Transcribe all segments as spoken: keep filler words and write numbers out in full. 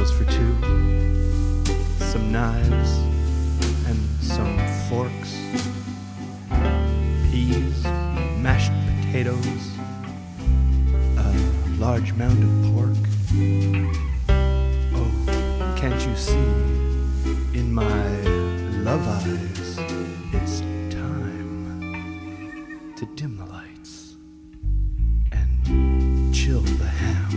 potatoes for two, some knives and some forks, peas, mashed potatoes, a large mound of pork. Oh, can't you see in my love eyes it's time to dim the lights and chill the ham.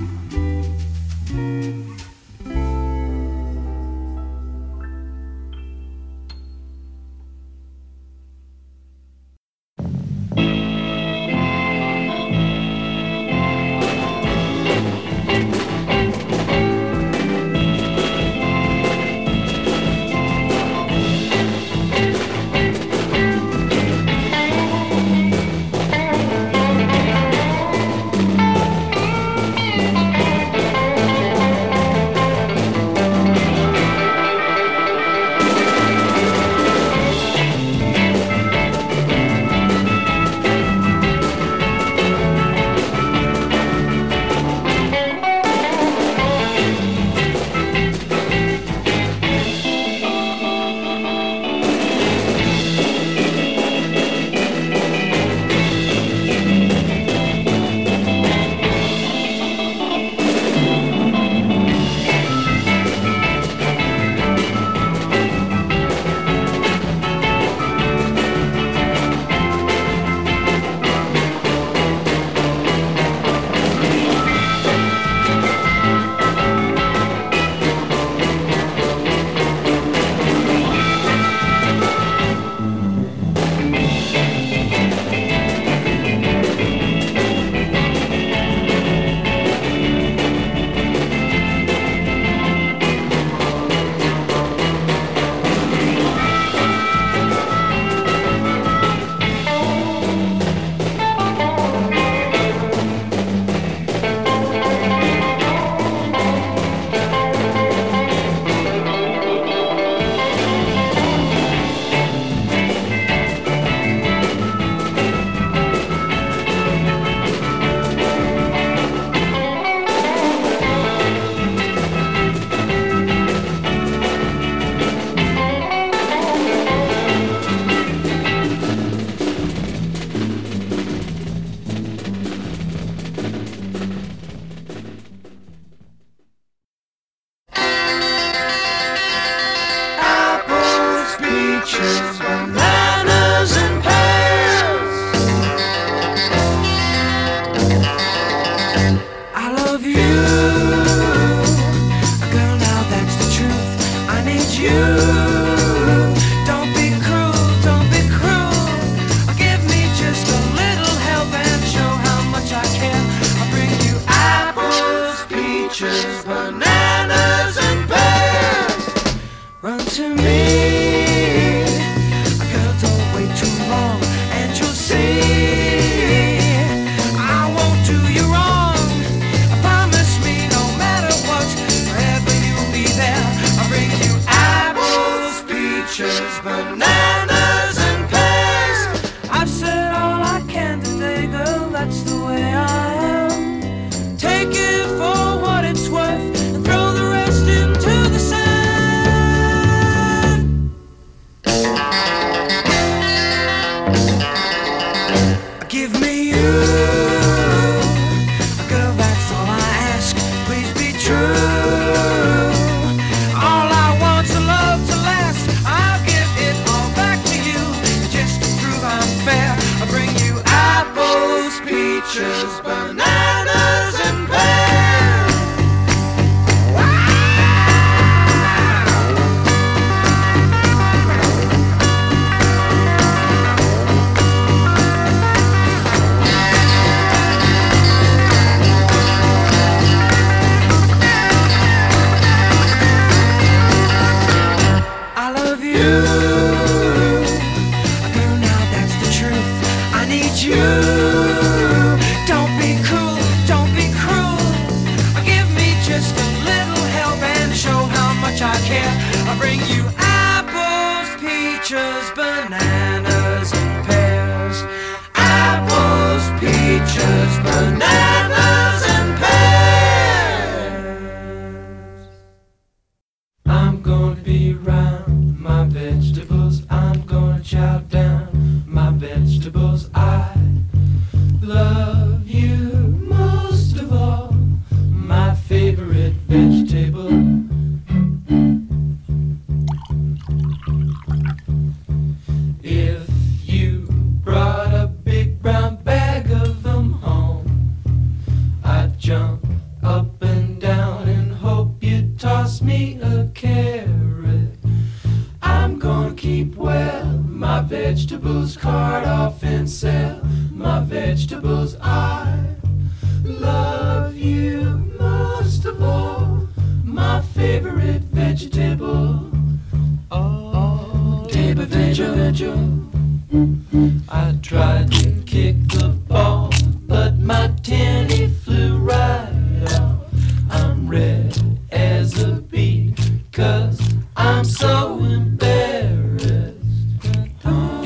well. My vegetables cart off and sell. My vegetables, I love you most of all. My favorite vegetable. Oh, table vegetable. I tried to kick the ball, but my tenny flew right off. I'm red as a bee, 'cause I'm so embarrassed. Oh,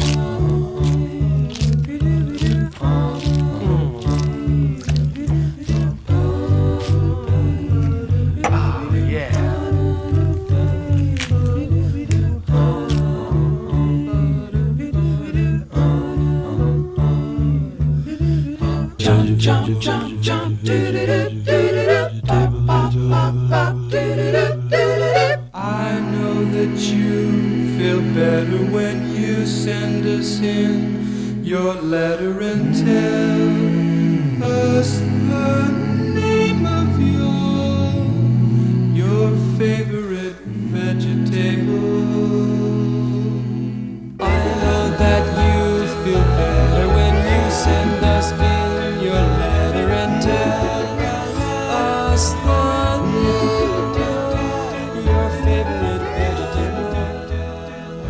yeah. Jump, jump, jump, jump, do do do do do do, bop, bop, bop, do do do do. I know that you feel better when you send us in your letter and tell us the name of your your favorite vegetable. I know that you feel better when you send us in your letter and tell us the name of your favorite vegetable.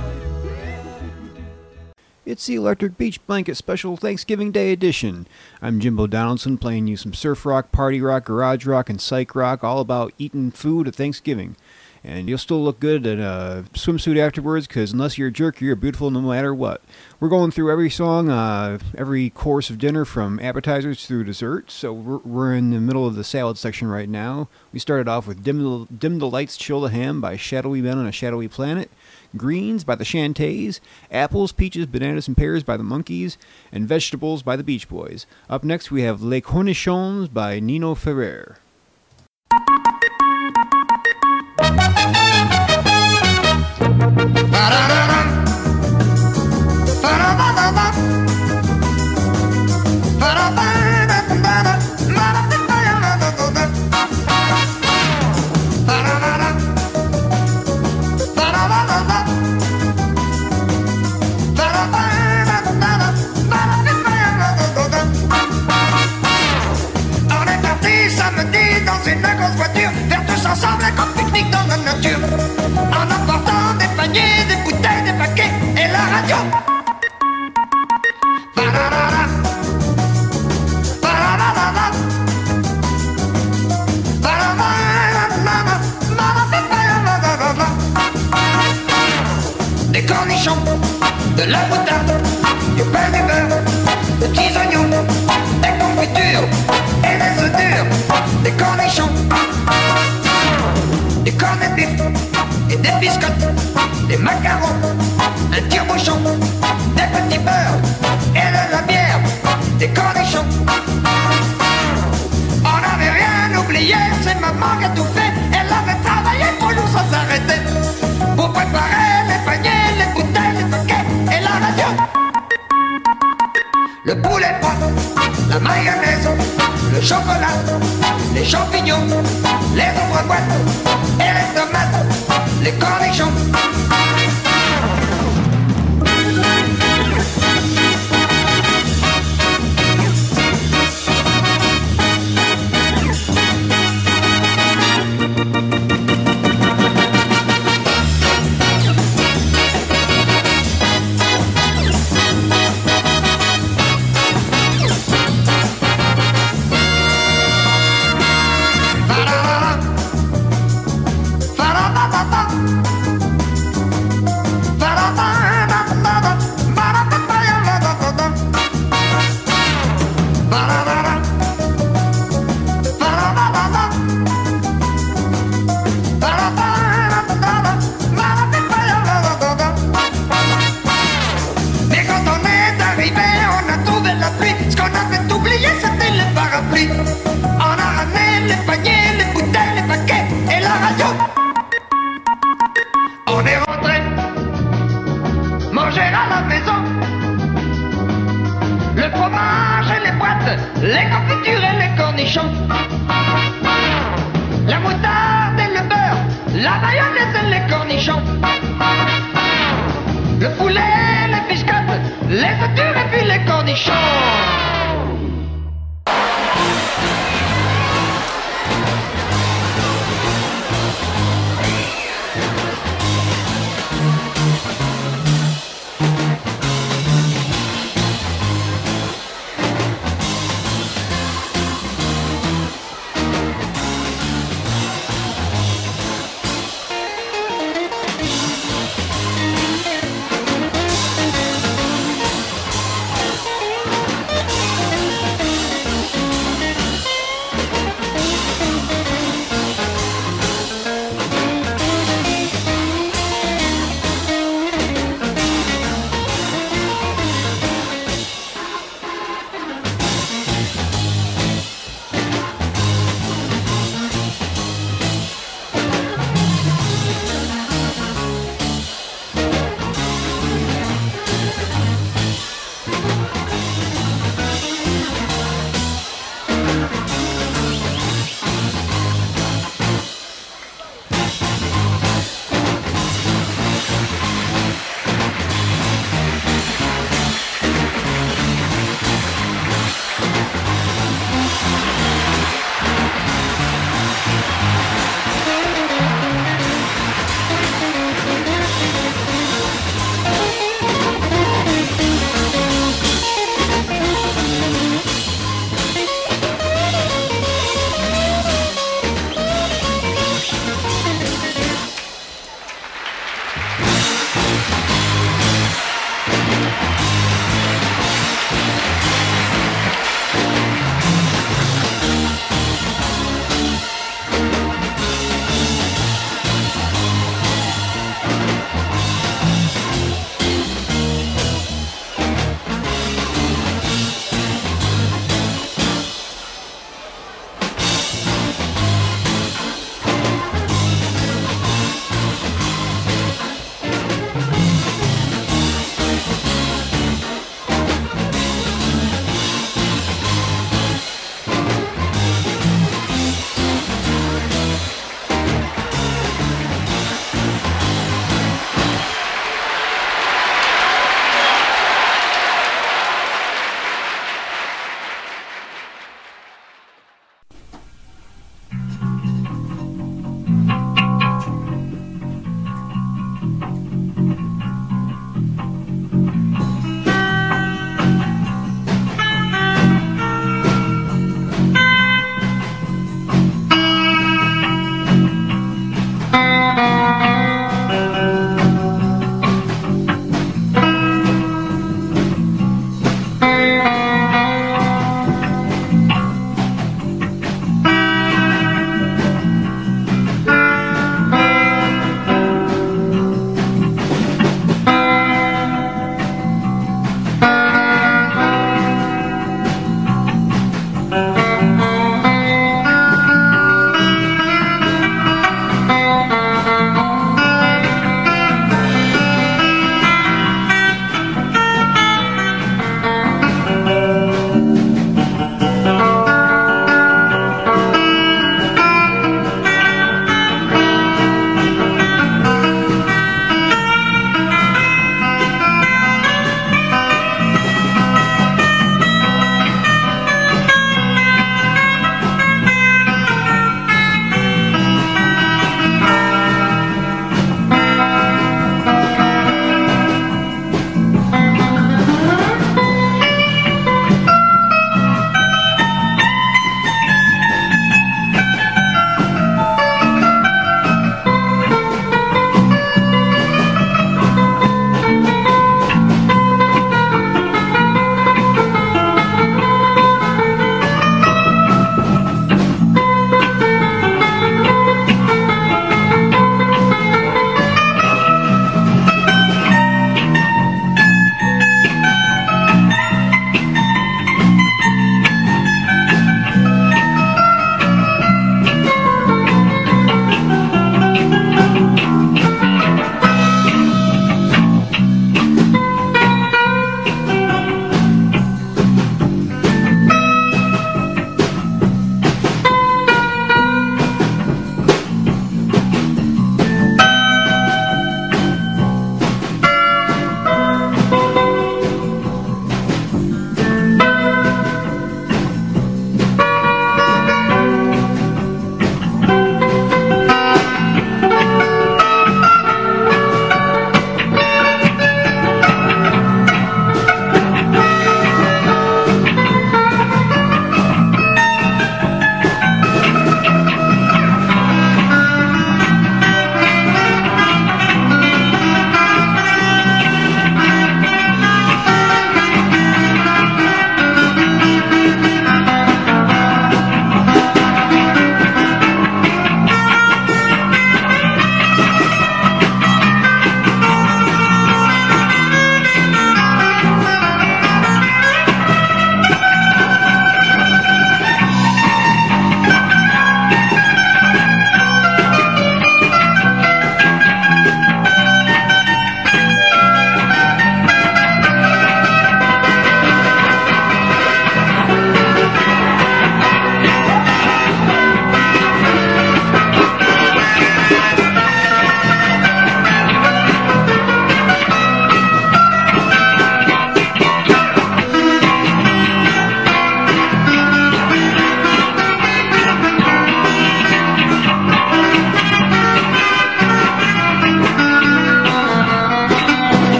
It's the Electric Beach Blanket Special Thanksgiving Day edition. I'm Jimbo Donaldson, playing you some surf rock, party rock, garage rock, and psych rock, all about eating food at Thanksgiving. And you'll still look good in a swimsuit afterwards, because unless you're a jerk, you're beautiful no matter what. We're going through every song, uh, every course of dinner, from appetizers through dessert. So we're, we're in the middle of the salad section right now. We started off with Dim the, Dim the Lights, Chill the Ham by Shadowy Men on a Shadowy Planet, Greens by the Shantays, Apples, Peaches, Bananas, and Pears by the Monkees, and Vegetables by the Beach Boys. Up next we have Les Cornichons by Nino Ferrer. Ensemble comme pique-nique dans la nature, en emportant des paniers, des bouteilles, des paquets et la radio. Ba-da-da-da. Ba-da-da-da-da. Ba-da-da-da-da. Des cornichons, de la moutarde, du pain du beurre, de petits oignons, des confitures et des œufs durs, des cornichons, des cornets de bif et des biscottes, des macarons, un tire-bouchon, des petits beurres et de la bière, des cornichons. On n'avait rien oublié, c'est maman qui a tout fait. Elle avait travaillé pour nous sans s'arrêter, pour préparer les paniers, les bouteilles, les paquets et la radio. Le poulet froid, la mayonnaise, le chocolat, les champignons, les ombres boîtes et les tomates, les cornichons. Les confitures et les cornichons, la moutarde et le beurre, la mayonnaise et les cornichons. le poulet, les biscottes, les œufs durs et puis les cornichons.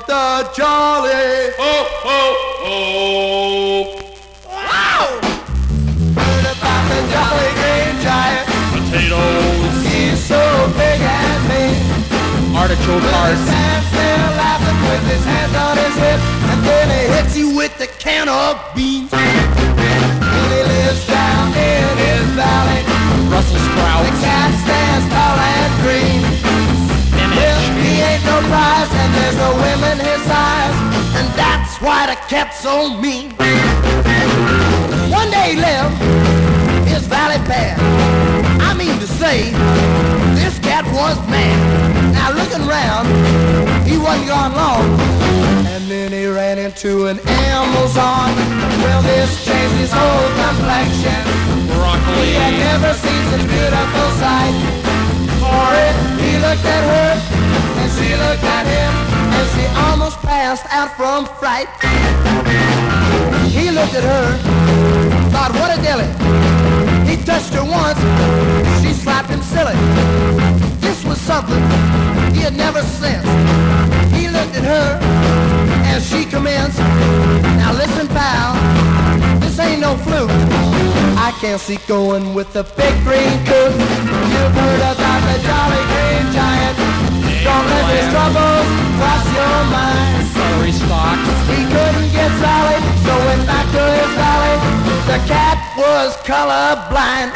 about the jolly. Ho, ho, ho. Wow! Heard about the jolly green giant. Potatoes. He's so big and mean. Artichoke hearts. Stands there laughing with his hands on his hip, and then he hits you with the can of beans. And he lives down in his valley. Brussels sprouts. The cat stands tall and green. Well, he ain't no prize, and there's no women his size, and that's why the cat's so mean. One day he lived his valley bad. I mean to say, this cat was mad. Now looking round, he wasn't gone long, and then he ran into an Amazon. Well, this changed his whole complexion. Broccoli. He had never seen such beautiful sight. For it, he looked at her, and she looked at him, and she almost passed out from fright. He looked at her, thought, what a dilly. He touched her once, she slapped him silly. This was something he had never sensed. He looked at her, and she commenced. Now listen, pal, this ain't no fluke. I can't see going with the big green coot. You've heard about the jolly green giant. Don't let his troubles cross your mind. Celery stalks. He couldn't get Sally, so went back to his valley. The cat was colorblind.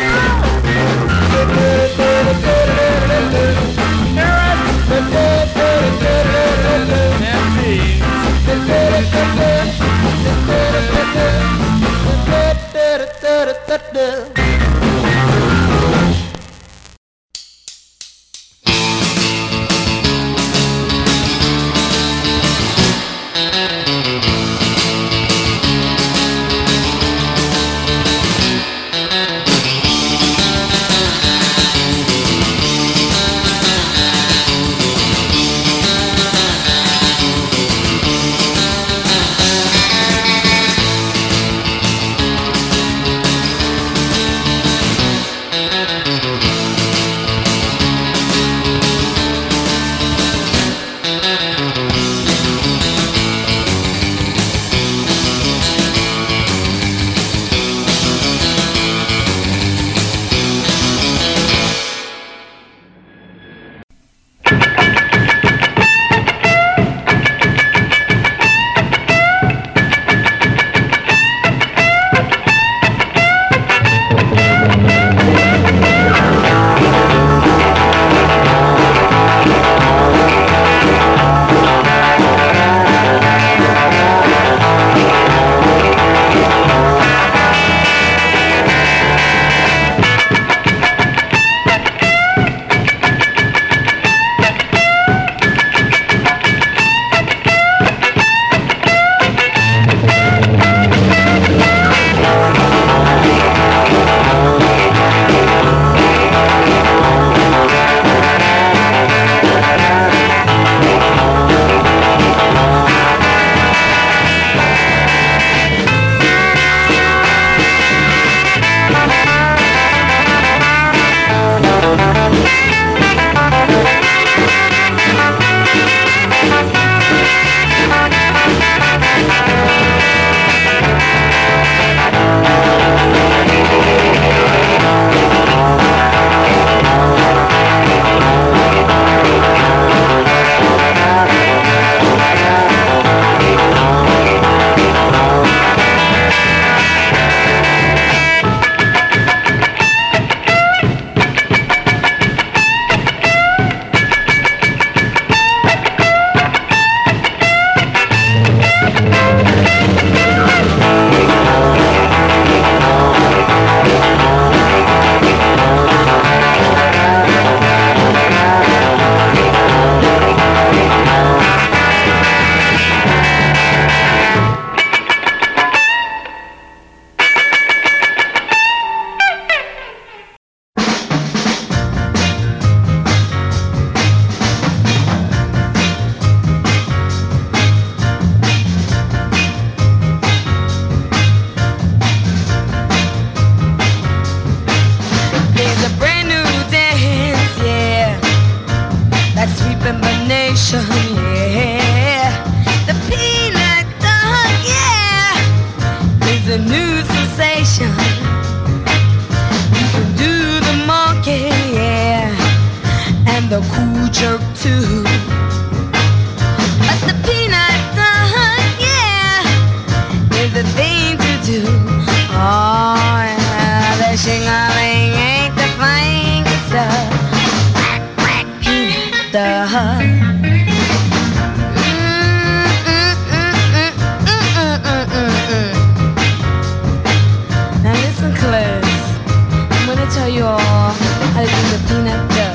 the cool jerk too. But the peanut butter, yeah, is the thing to do. Oh, yeah, the shingling ain't the thing stuff. Peanut butter. Tell you all how to do the peanut butter.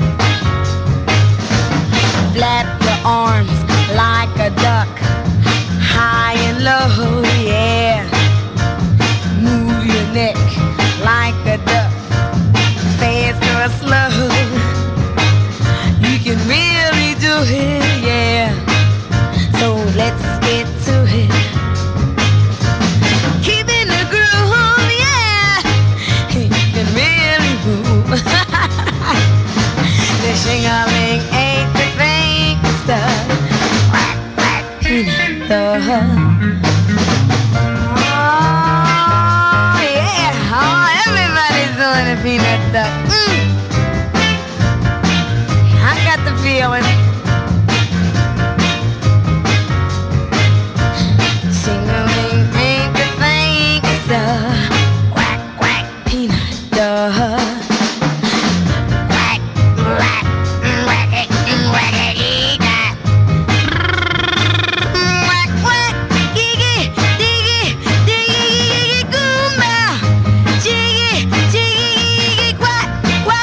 Flap your arms like a duck, high and low, yeah. Move your neck like a duck, fast or slow. You can really do it, yeah. So let's get to it. Keeping the groove, yeah. You can really move. The shingling ain't the thing stuff. Peanut butter. Oh yeah, oh everybody's doing the peanut butter. Mm. I got the feeling. Shingling ain't the thing stuff. Quack quack peanut butter. Quack, quack.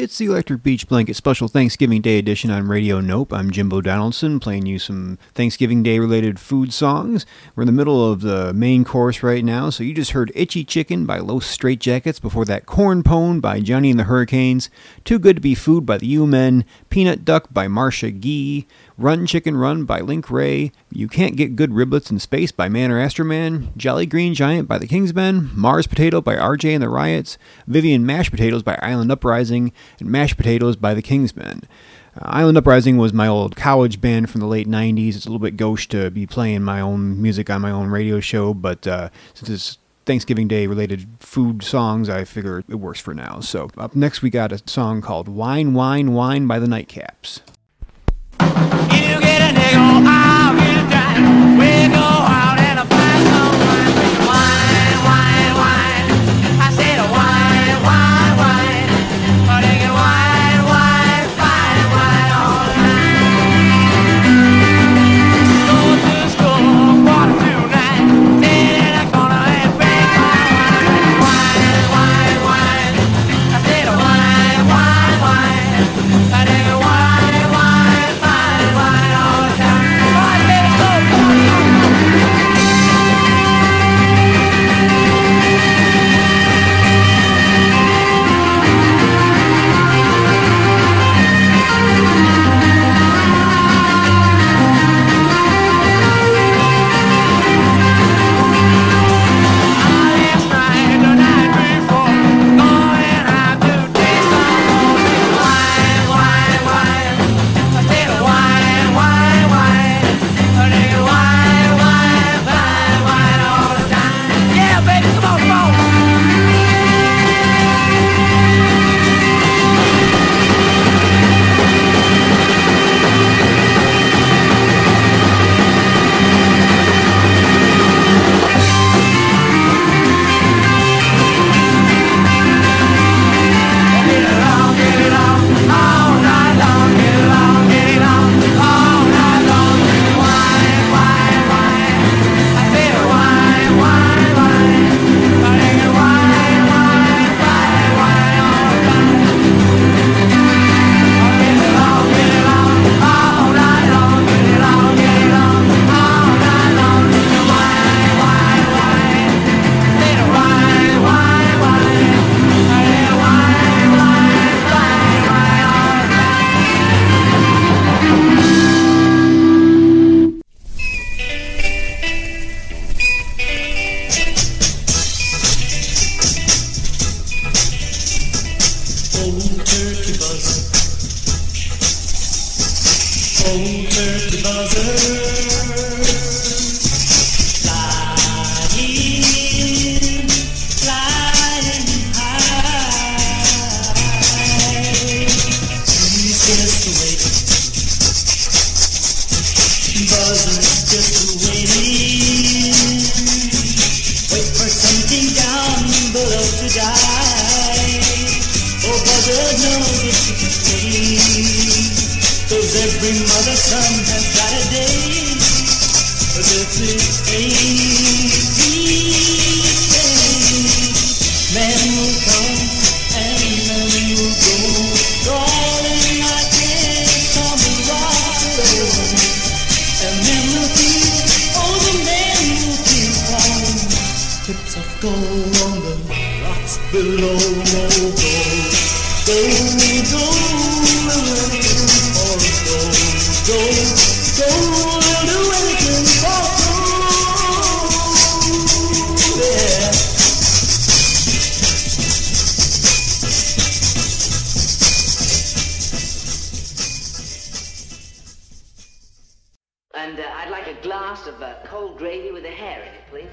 It's the Electric Beach Blanket Special Thanksgiving Day edition on Radio Nope. I'm Jimbo Donaldson, playing you some Thanksgiving Day related food songs. We're in the middle of the main course right now, so you just heard Itchy Chicken by Los Straitjackets, before that Corn Pone by Johnny and the Hurricanes, Too Good to Be Food by the U-Men, Peanut Duck by Marcia Gee, Run Chicken Run by Link Ray, You Can't Get Good Riblets in Space by Man or Astroman, Jolly Green Giant by the Kingsmen, Mars Potato by R J and the Riots, Vivian Mashed Potatoes by Island Uprising, and Mashed Potatoes by the Kingsmen. Uh, Island Uprising was my old college band from the late nineties. It's a little bit gauche to be playing my own music on my own radio show, but uh, since it's Thanksgiving Day related food songs, I figure it works for now. So up next we got a song called Wine, Wine, Wine by the Nightcaps. You get a nickel, I'll get a dime. We go out and a buy some wine. Wine, wine, wine. I said a wine, wine, wine. Oh, they get wine, wine, fine wine all the time. Go to school, quarter to nine. Sit in a corner and drink my wine. Wine, wine, wine. I said a wine, wine, wine. I they get wine, wine, fine wine all the time. Wine, let's go, come on. Last night, the night before, going out to taste some more. Wine, wine, wine. I said wine, wine, wine. I think wine, wine, fine wine all the time. Yeah, baby, come on, come on. Get it on, get it on, all night long. Get it on, get it on, all night long. Wine, wine, wine. I said wine, wine, wine. I think wine, wine, fine wine all the time. Oh, get it on, get it on, all night long. Get it on, get it on, all night long. Wine, wine, wine. I said wine, wine, wine. I think wine, wine, fine wine all the time. Old turkey buzzer, old turkey buzzer, flying, flying high. He's just waiting, buzzer's just waiting. Wait for something down below to die. Oh, buzzer knows if she can stay, 'cause every mother's son has got a day. But if it's man will come and man will go. Darling, I can't come around. And men will feel, oh, the men will feel falling. Tips of gold on the rocks below. Go, go, go, go, or go, go, go, we'll do anything for gold. Yeah. And uh, I'd like a glass of uh, cold gravy with a hair in it, please.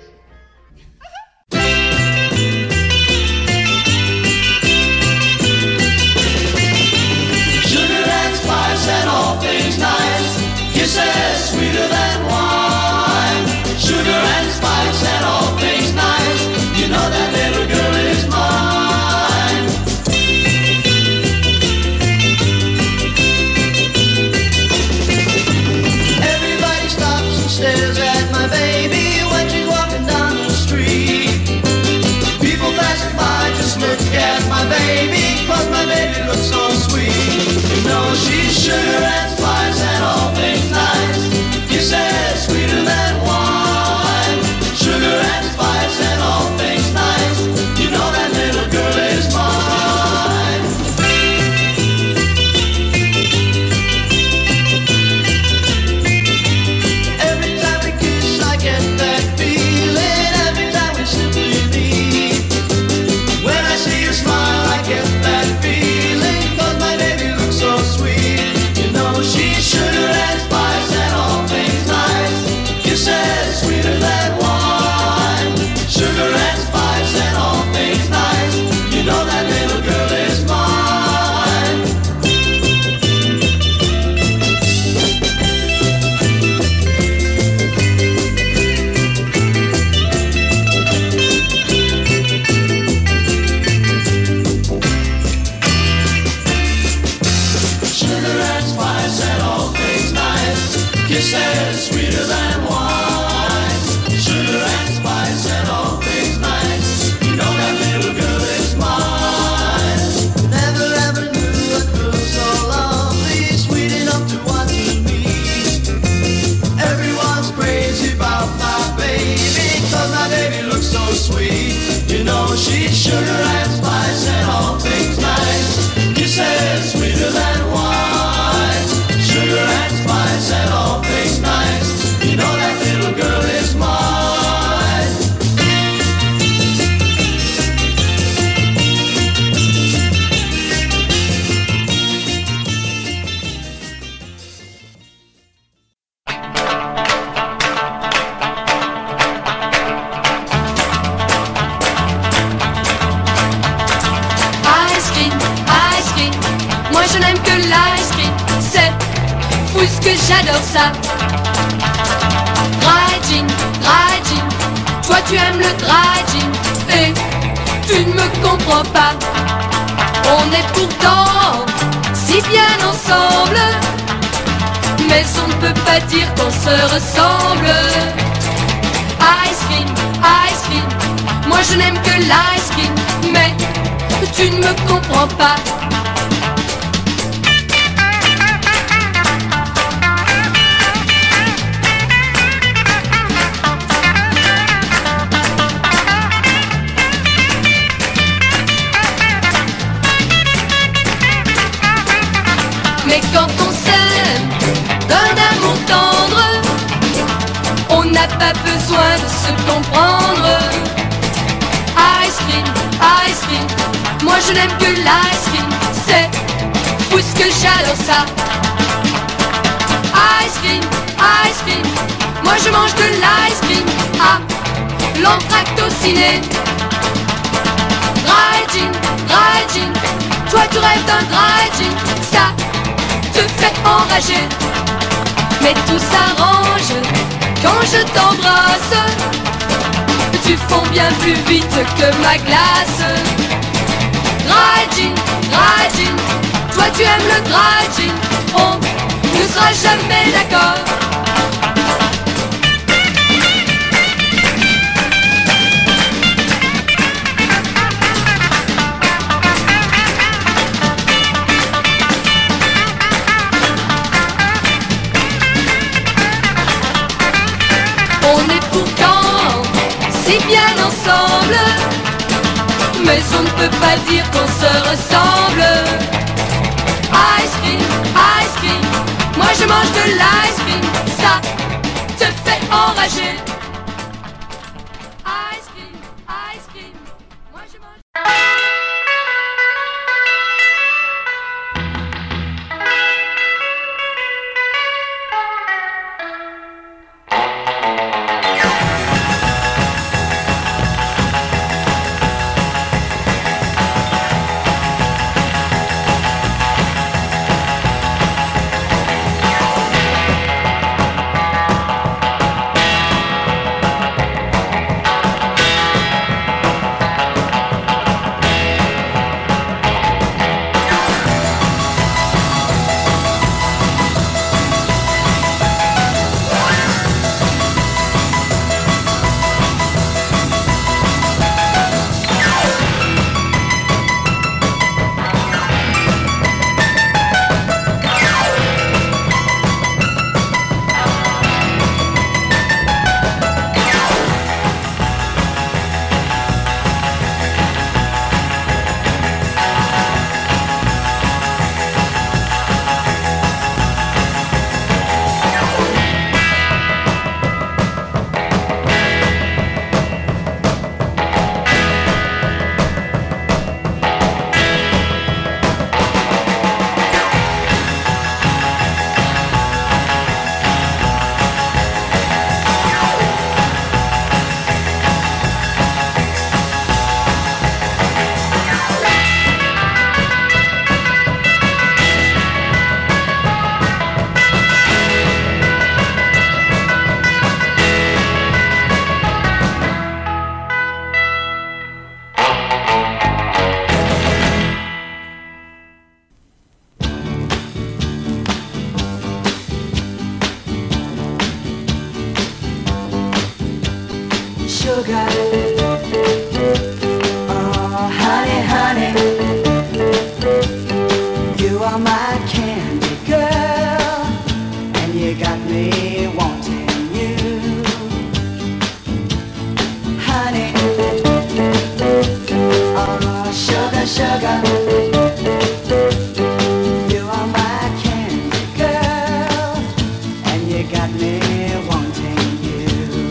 Sugar and spice and all things nice, kisses sweeter than wine. Sugar and spice and all things nice, you know that little girl is mine. Everybody stops and stares at my baby when she's walking down she's sugar and spice and all things nice. Kisses sweeter than wine. Sugar and spice and all things nice. You know that little girl is mine. Every time we kiss I get that feeling. Every time we simply meet. When I see you smile I get that feeling. Cause my baby looks so sweet. You know she's sugar and spice and all things nice. Kisses sweeter than wine. Sugar and spice and all things nice. You know that little girl is mine. Sugar and spice and all things nice. Kisses sweeter than wine. Sugar and spice and all things nice. You know that little girl is mine. Never ever knew a girl so lovely, sweet enough to want to meet. Everyone's crazy about my baby, cause my baby looks so sweet. You know she's sugar and spice and all things nice. Kisses sweeter than wine. Sugar and spice and all things nice. You know that little girl is mine. Ice cream, ice cream, moi je n'aime que l'ice cream, c'est fou ce que j'adore ça. Dry gin, dry gin, toi tu aimes le dry gin et tu ne me comprends pas. On est pourtant si bien ensemble, mais on ne peut pas dire qu'on se ressemble. Ice cream, ice cream, moi je n'aime que l'ice cream, mais tu ne me comprends pas. Mais quand on s'aime d'un amour tendre, on n'a pas besoin de se comprendre. Ice cream, ice cream, moi je n'aime que l'ice cream, c'est fou ce que j'adore ça. Ice cream, ice cream, moi je mange de l'ice cream. Ah, l'entracte au ciné. Dry gin, dry gin, toi tu rêves d'un dry gin, ça te fait enrager. Mais tout s'arrange quand je t'embrasse. Tu fonds bien plus vite que ma glace. Dry gin, dry gin, toi tu aimes le dry gin. On ne sera jamais d'accord. On est pourtant si bien ensemble, mais on ne peut pas dire qu'on se ressemble. Ice cream, ice cream, moi je mange de l'ice cream, ça te fait enrager. Ice cream, ice cream, moi je mange... sugar. Oh, honey, honey, you are my candy girl, and you got me wanting you. Honey, oh, sugar, sugar, you are my candy girl, and you got me wanting you.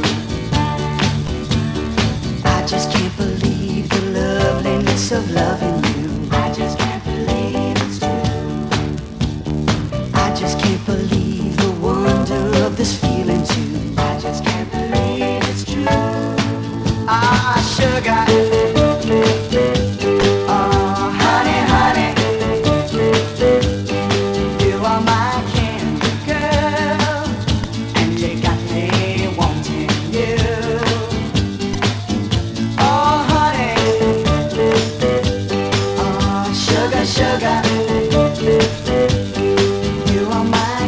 I just can't believe the loveliness of loving you. I just can't believe it's true. I just can't believe the wonder of this feeling too. I just can't believe it's true. Ah, sugar. Oh, honey, honey, you are my candy girl, and you got me wanting you. Oh, honey, oh, sugar, sugar, you are my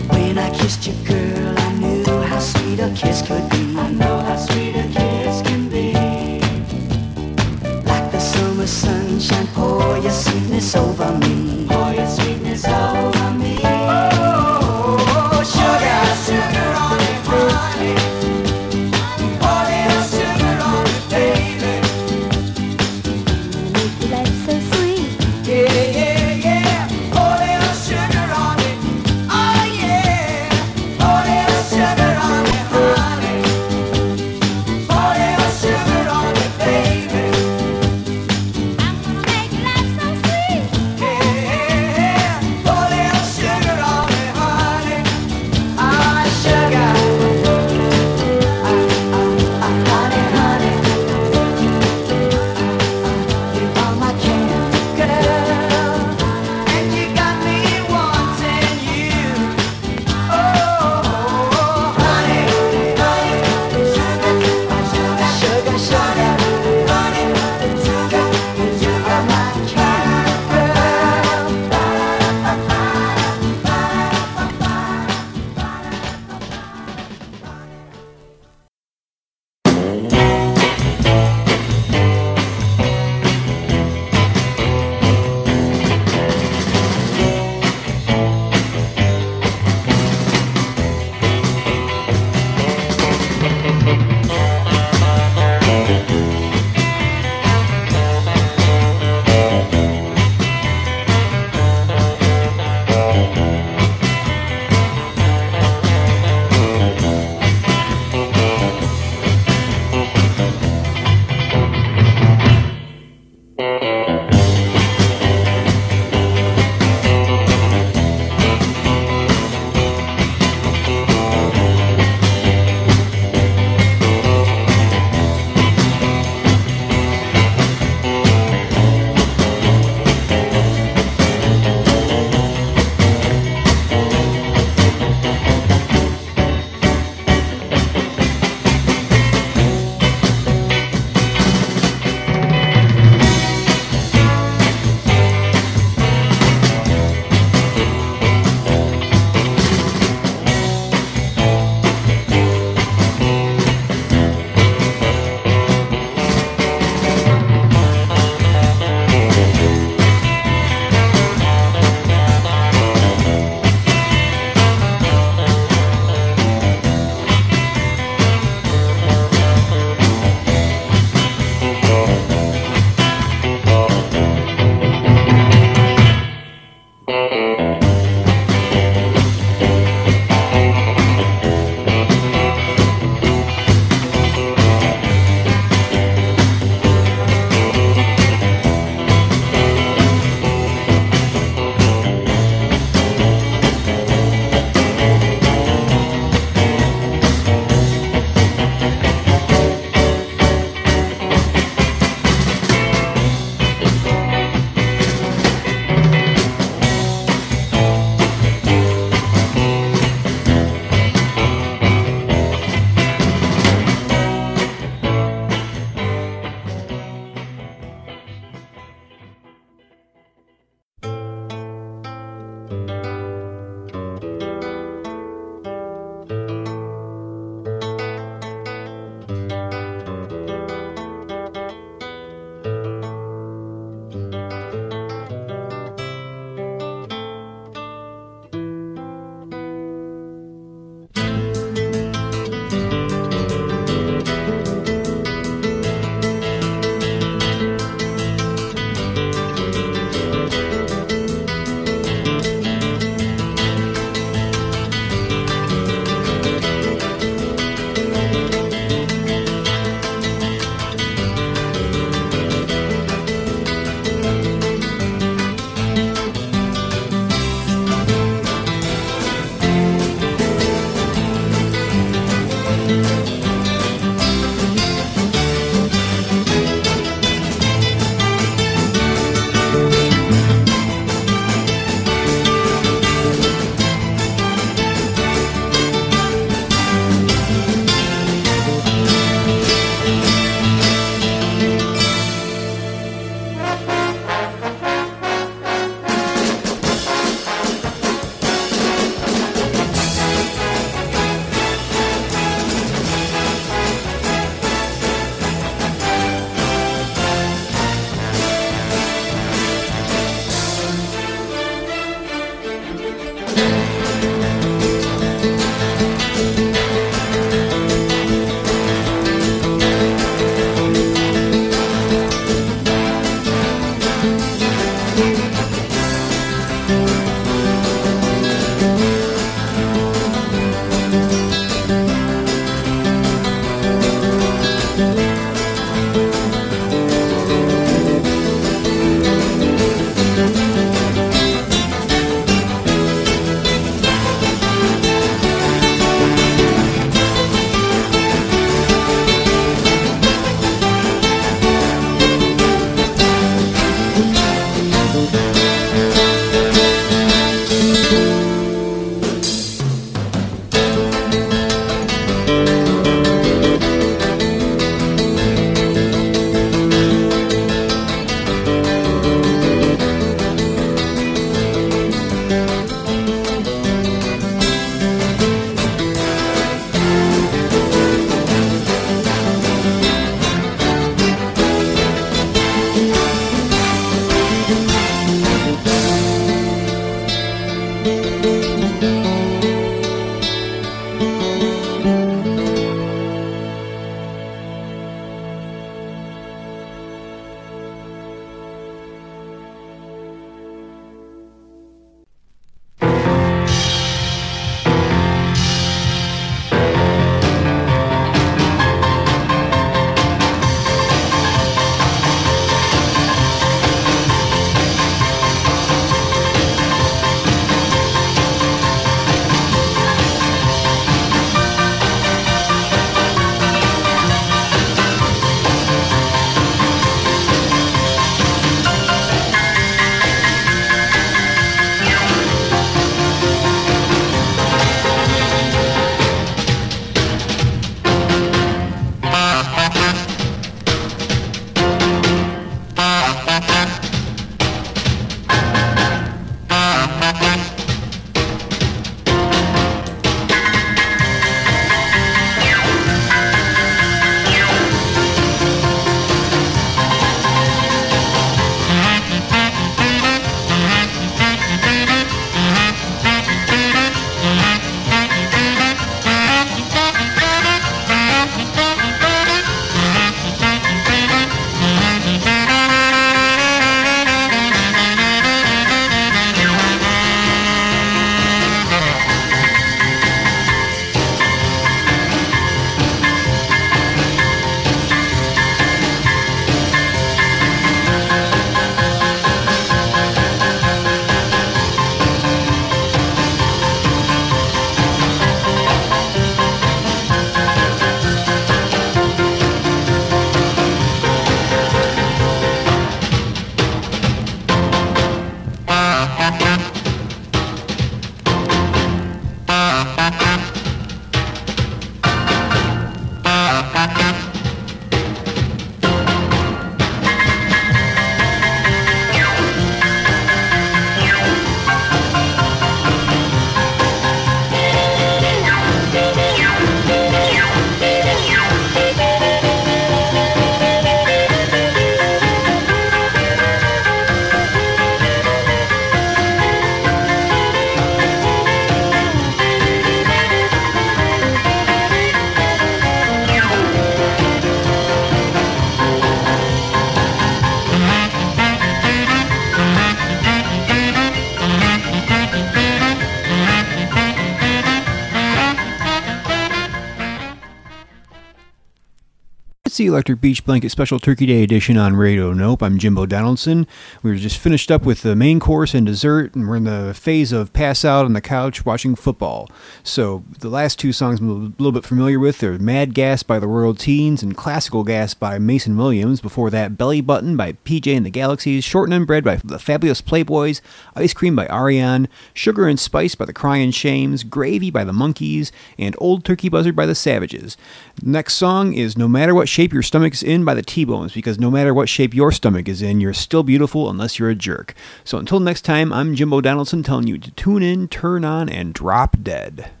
the Electric Beach Blanket Special Turkey Day edition on Radio Nope. I'm Jimbo Donaldson. We were just finished up with the main course and dessert, and we're in the phase of pass out on the couch watching football. So the last two songs I'm a little bit familiar with. They're Mad Gas by the Royal Teens and Classical Gas by Mason Williams. Before that, Belly Button by P J and the Galaxies, Shorten and Bread by the Fabulous Playboys, Ice Cream by Ariane, Sugar and Spice by the Crying Shames, Gravy by the Monkees, and Old Turkey Buzzard by the Savages. Next song is No Matter What Shape Your Stomach's In by the T-Bones, because no matter what shape your stomach is in, you're still beautiful unless you're a jerk. So until next time, I'm Jimbo Donaldson telling you to tune in, turn on, and drop dead.